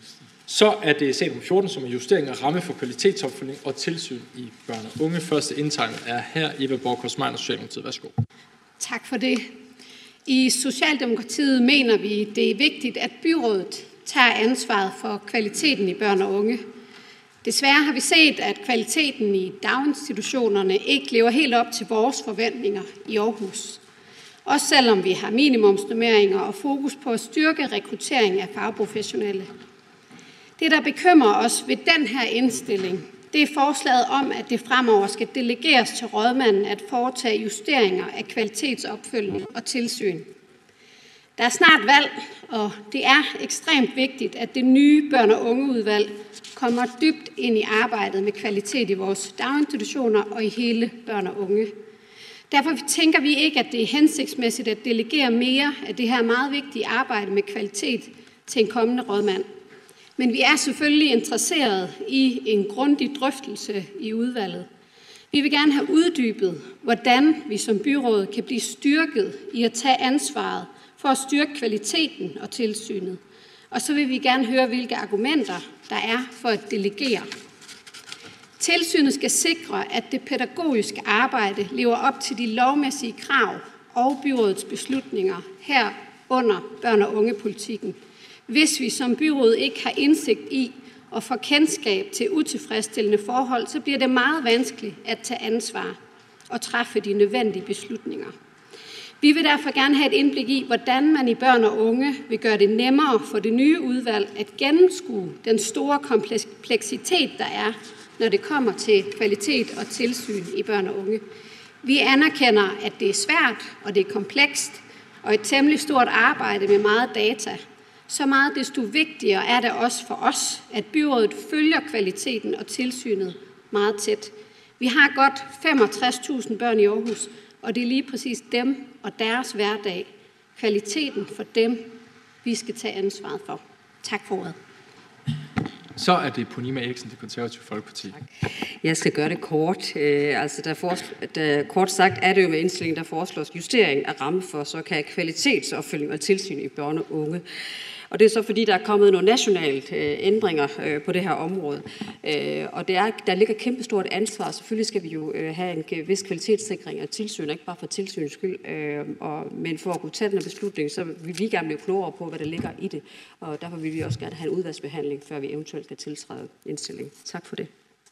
Så er det sag nummer 14, som er justering af ramme for kvalitetsopfølgning og tilsyn i børn og unge. Første indtegnet er her Eva Borgårds-Meiner, Socialdemokratiet. Værsgo. Tak for det. I Socialdemokratiet mener vi, det er vigtigt, at byrådet tager ansvaret for kvaliteten i børn og unge. Desværre har vi set, at kvaliteten i daginstitutionerne ikke lever helt op til vores forventninger i Aarhus. Også selvom vi har minimumsnormeringer og fokus på at styrke rekruttering af fagprofessionelle. Det, der bekymrer os ved den her indstilling, det er forslaget om, at det fremover skal delegeres til rådmanden at foretage justeringer af kvalitetsopfølgning og tilsyn. Der er snart valg, og det er ekstremt vigtigt, at det nye børn- og ungeudvalg kommer dybt ind i arbejdet med kvalitet i vores daginstitutioner og i hele børn og unge. Derfor tænker vi ikke, at det er hensigtsmæssigt at delegere mere af det her meget vigtige arbejde med kvalitet til en kommende rådmand. Men vi er selvfølgelig interesseret i en grundig drøftelse i udvalget. Vi vil gerne have uddybet, hvordan vi som byråd kan blive styrket i at tage ansvaret for at styrke kvaliteten og tilsynet. Og så vil vi gerne høre, hvilke argumenter der er for at delegere. Tilsynet skal sikre, at det pædagogiske arbejde lever op til de lovmæssige krav og byrådets beslutninger herunder børn- og ungepolitikken. Hvis vi som byråd ikke har indsigt i og får kendskab til utilfredsstillende forhold, så bliver det meget vanskeligt at tage ansvar og træffe de nødvendige beslutninger. Vi vil derfor gerne have et indblik i, hvordan man i børn og unge vil gøre det nemmere for det nye udvalg at gennemskue den store kompleksitet, der er, når det kommer til kvalitet og tilsyn i børn og unge. Vi anerkender, at det er svært og det er komplekst og et temmelig stort arbejde med meget data. Så meget desto vigtigere er det også for os, at byrådet følger kvaliteten og tilsynet meget tæt. Vi har godt 65.000 børn i Aarhus, og det er lige præcis dem og deres hverdag, kvaliteten for dem, vi skal tage ansvaret for. Tak for ordet. Så er det Ponima Eriksen, Det Konservative Folkeparti. Tak. Jeg skal gøre det kort. Kort sagt er det jo med indstillingen, der foreslås justering af ramme for såkaldt kvalitetsopfølgning og tilsyn i børn og unge. Og det er så fordi, der er kommet nogle nationale ændringer på det her område. Og der ligger kæmpestort ansvar. Selvfølgelig skal vi jo have en vis kvalitetssikring af tilsyn, ikke bare for tilsynets skyld. Men for at kunne tage den her beslutning, så vil vi gerne blive klogere på, hvad der ligger i det. Og derfor vil vi også gerne have en udvalgsbehandling, før vi eventuelt kan tiltræde indstilling. Tak for det.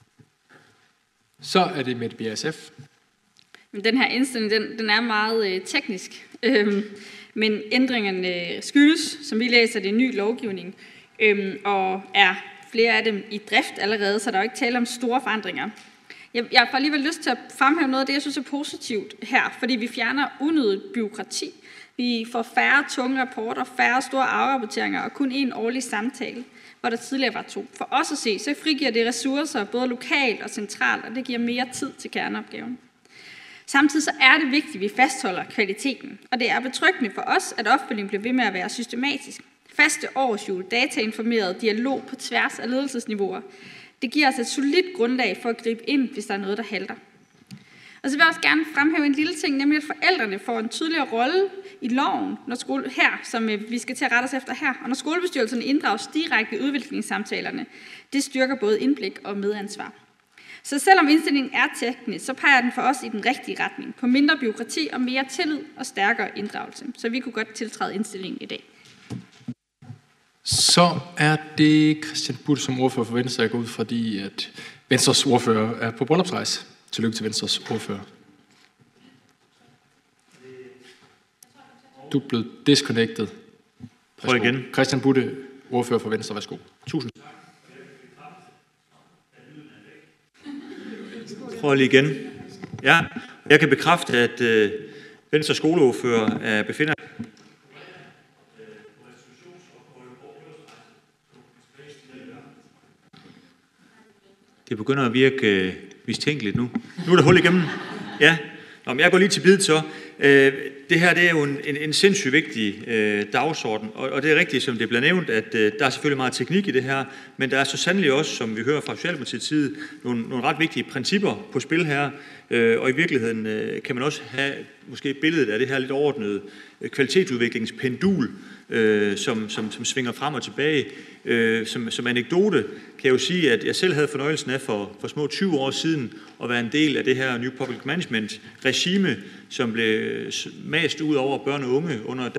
Så er det med BSF. Den her indstilling, den er meget teknisk. Men ændringerne skyldes, som vi læser, det er ny lovgivning, og er flere af dem i drift allerede, så der er jo ikke tale om store forandringer. Jeg får alligevel lyst til at fremhæve noget af det, jeg synes er positivt her, fordi vi fjerner unødigt bureaukrati. Vi får færre tunge rapporter, færre store afrapporteringer og kun én årlig samtale, hvor der tidligere var 2. For os at se, så frigiver det ressourcer både lokalt og centralt, og det giver mere tid til kerneopgaven. Samtidig så er det vigtigt, at vi fastholder kvaliteten, og det er betryggende for os, at opfølgningen bliver ved med at være systematisk. Faste årshjul, datainformeret dialog på tværs af ledelsesniveauer. Det giver os et solidt grundlag for at gribe ind, hvis der er noget, der halter. Og så vil jeg også gerne fremhæve en lille ting, nemlig at forældrene får en tydeligere rolle i loven, som vi skal til at rette os efter her. Og når skolebestyrelserne inddrages direkte i udviklingssamtalerne, det styrker både indblik og medansvar. Så selvom indstillingen er teknisk, så peger den for os i den rigtige retning, på mindre bureaukrati og mere tillid og stærkere inddragelse. Så vi kunne godt tiltræde indstillingen i dag. Så er det Christian Butte som ordfører for Venstre. Jeg går ud, fordi at Venstres ordfører er på bryllupsrejse. Tillykke til Venstres ordfører. Du er blevet disconnected. Prøv igen. Christian Butte, ordfører for Venstre. Værsgo. Tusind. Prøv lige igen. Ja, jeg kan bekræfte, at Venstres skoleordfører befinder Det begynder at virke mistænkeligt nu. Nu er der hul igennem. Ja. Nå, men jeg går lige til bid så. Det her det er jo en sindssygt vigtig dagsorden, og det er rigtigt, som det bliver nævnt, at der er selvfølgelig meget teknik i det her, men der er så sandelig også, som vi hører fra Socialdemokratiets side, nogle ret vigtige principper på spil her, og i virkeligheden kan man også have måske billedet af det her lidt overordnede kvalitetsudviklingspendul, som svinger frem og tilbage. Som anekdote kan jeg jo sige, at jeg selv havde fornøjelsen af for små 20 år siden at være en del af det her New Public Management regime, som blev mast ud over børn og unge under.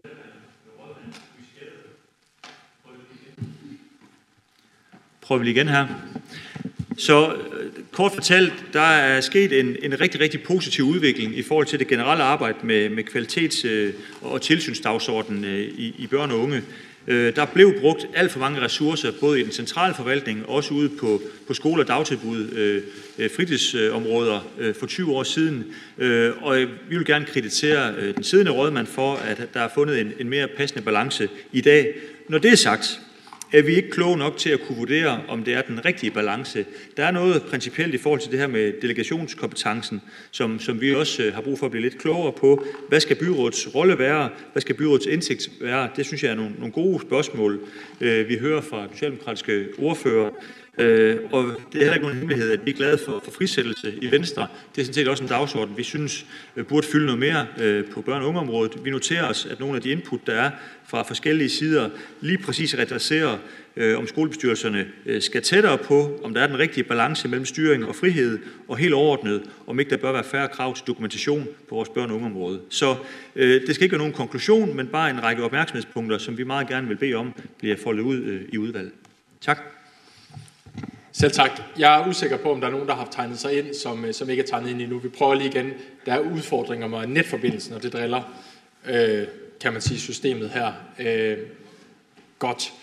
Prøver vi igen her. Så kort fortalt, der er sket en rigtig, rigtig positiv udvikling i forhold til det generelle arbejde med kvalitets- og tilsynsdagsordenen i børn og unge. Der blev brugt alt for mange ressourcer, både i den centrale forvaltning og også ude på skole- og dagtilbud, fritidsområder for 20 år siden. Og vi vil gerne kreditere den siddende rådmand for, at der er fundet en mere passende balance i dag. Når det er sagt, er vi ikke kloge nok til at kunne vurdere, om det er den rigtige balance. Der er noget principielt i forhold til det her med delegationskompetencen, som vi også har brug for at blive lidt klogere på. Hvad skal byrådets rolle være? Hvad skal byrådets indsigt være? Det synes jeg er nogle gode spørgsmål, vi hører fra socialdemokratiske ordfører. Og det er heller ikke nogen hemmelighed, at vi er glade for frisættelse i Venstre. Det er sådan set også en dagsorden, vi synes burde fylde noget mere på børne- og ungeområdet. Vi noterer os, at nogle af de input, der er fra forskellige sider, lige præcis adresserer, om skolebestyrelserne skal tættere på, om der er den rigtige balance mellem styring og frihed, og helt overordnet, om ikke der bør være færre krav til dokumentation på vores børne- og ungeområde. Så det skal ikke være nogen konklusion, men bare en række opmærksomhedspunkter, som vi meget gerne vil bede om, bliver foldet ud i udvalget. Tak. Selv tak. Jeg er usikker på, om der er nogen, der har tegnet sig ind, som ikke er tegnet ind endnu. Vi prøver lige igen. Der er udfordringer med netforbindelsen, og det driller, kan man sige, systemet her. Godt.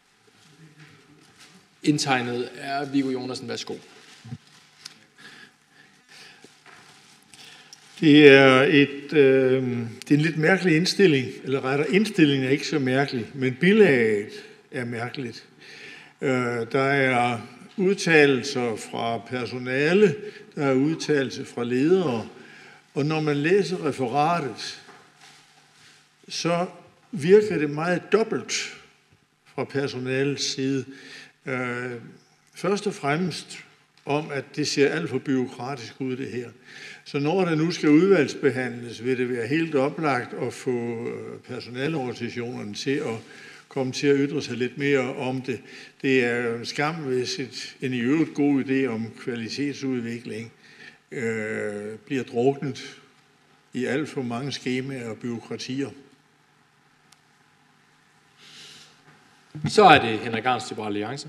Indtegnet er Viggo Jonassen. Værsgo. Det er en lidt mærkelig indstilling, eller rettere indstillingen er ikke så mærkelig, men billedet er mærkeligt. Der er udtalelser fra personale, der er udtalelser fra ledere, og når man læser referatet, så virker det meget dobbelt fra personalets side. Først og fremmest om, at det ser alt for bureaukratisk ud, det her. Så når der nu skal udvalgsbehandles, vil det være helt oplagt at få personalorganisationerne til at komme til at ytre sig lidt mere om det. Det er jo en skam, hvis en i øvrigt god idé om kvalitetsudvikling bliver druknet i alt for mange skemaer og bureaukratier. Så er det Henrik Arndt, Liberal Alliance.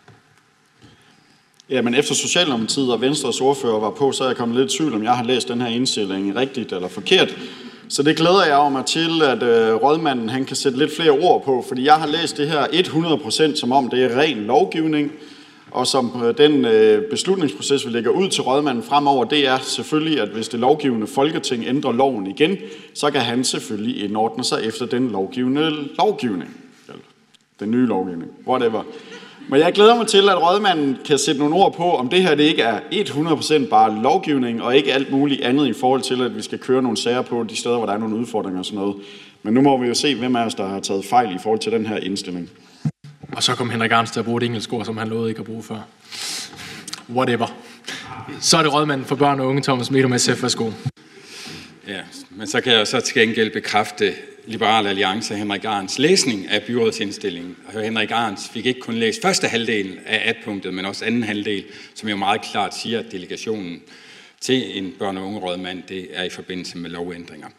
Ja, men efter Socialdemokratiet og Venstres ordfører var på, så er jeg kommet lidt i tvivl, om jeg har læst den her indstilling rigtigt eller forkert. Så det glæder jeg mig til, at rådmanden han kan sætte lidt flere ord på, fordi jeg har læst det her 100% som om det er ren lovgivning, og som den beslutningsproces, vi lægger ud til rådmanden fremover, det er selvfølgelig, at hvis det lovgivende Folketing ændrer loven igen, så kan han selvfølgelig indordne sig efter den lovgivende lovgivning. Den nye lovgivning, whatever. Men jeg glæder mig til, at rådmanden kan sætte nogle ord på, om det her det ikke er 100% bare lovgivning, og ikke alt muligt andet i forhold til, at vi skal køre nogle sager på de steder, hvor der er nogle udfordringer og sådan noget. Men nu må vi jo se, hvem af os, der har taget fejl i forhold til den her indstilling. Og så kom Henrik Arndt til at bruge et engelsk ord, som han lovede ikke at bruge før. Whatever. Så er det rådmanden for børn og unge, Thomas Medom, SF. Værsgo. Ja, men så kan jeg så til gengæld bekræfte Liberal Alliance og Henrik Arndts læsning af byrådets indstilling. Og Henrik Arndt fik ikke kun læst første halvdel af punktet, men også anden halvdel, som jo meget klart siger, at delegationen til en børn- og ungerådmand, det er i forbindelse med lovændringer.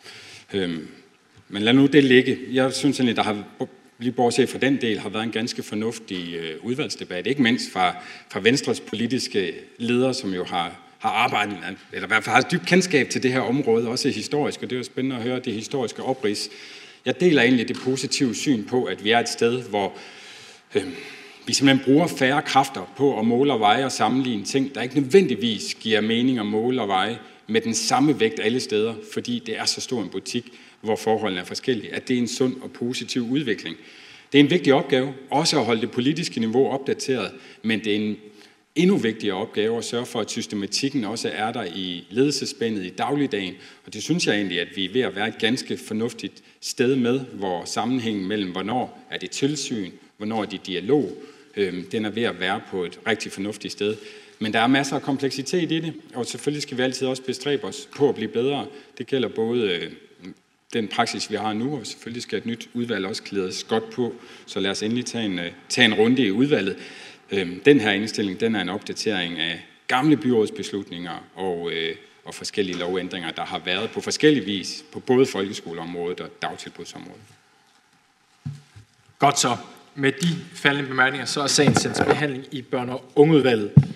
Men lad nu det ligge. Jeg synes egentlig, der har lige bortset fra den del, har været en ganske fornuftig udvalgsdebat, ikke mindst fra Venstres politiske ledere, som jo har arbejdet, eller i hvert fald har dybt kendskab til det her område, også historisk, og det er jo spændende at høre det historiske oprids. Jeg deler egentlig det positive syn på, at vi er et sted, hvor vi simpelthen bruger færre kræfter på at måle og veje og sammenligne ting, der ikke nødvendigvis giver mening at måle og veje med den samme vægt alle steder, fordi det er så stor en butik, hvor forholdene er forskellige, at det er en sund og positiv udvikling. Det er en vigtig opgave, også at holde det politiske niveau opdateret, men det er en endnu vigtigere opgave at sørge for, at systematikken også er der i ledelsesspændet i dagligdagen. Og det synes jeg egentlig, at vi er ved at være et ganske fornuftigt sted med, hvor sammenhængen mellem, hvornår er det tilsyn, hvornår er det dialog, den er ved at være på et rigtig fornuftigt sted. Men der er masser af kompleksitet i det, og selvfølgelig skal vi altid også bestræbe os på at blive bedre. Det gælder både den praksis, vi har nu, og selvfølgelig skal et nyt udvalg også klædes godt på, så lad os endelig tage en runde i udvalget. Den her indstilling, den er en opdatering af gamle byrådsbeslutninger og forskellige lovændringer, der har været på forskellig vis på både folkeskoleområdet og dagtilbudsområdet. Godt så. Med de faldende bemærkninger, så er sagen sendt til behandling i børne- og ungeudvalget.